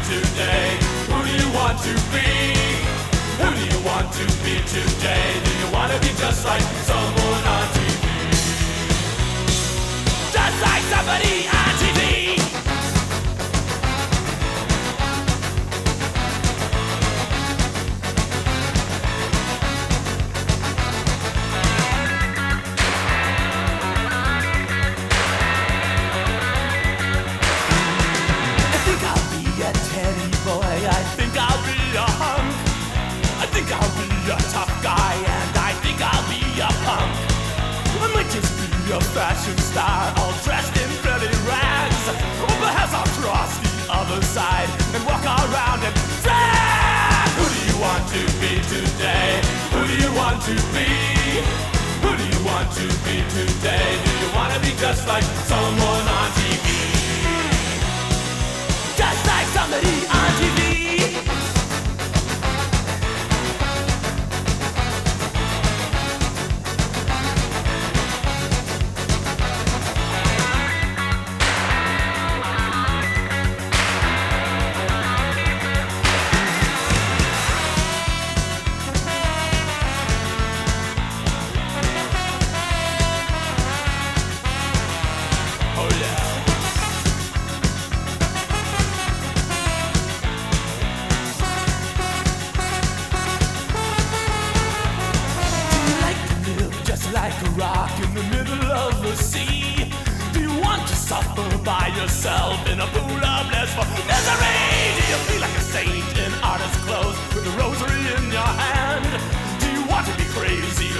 today? Who do you want to be? Who do you want to be today? Do you want to be just like someone on TV? Just like somebody on TV. I think I'll be a hunk. I think I'll be a tough guy, and I think I'll be a punk. I might just be a fashion star, all dressed in pretty rags. Or perhaps I'll cross the other side and walk around and drag. Who do you want to be today? Who do you want to be? Who do you want to be today? Do you want to be just like someone on TV? Just like somebody on TV. Like a rock in the middle of the sea. Do you want to suffer by yourself in a pool of blissful misery? Do you feel like a saint in artist's clothes with a rosary in your hand? Do you want to be crazy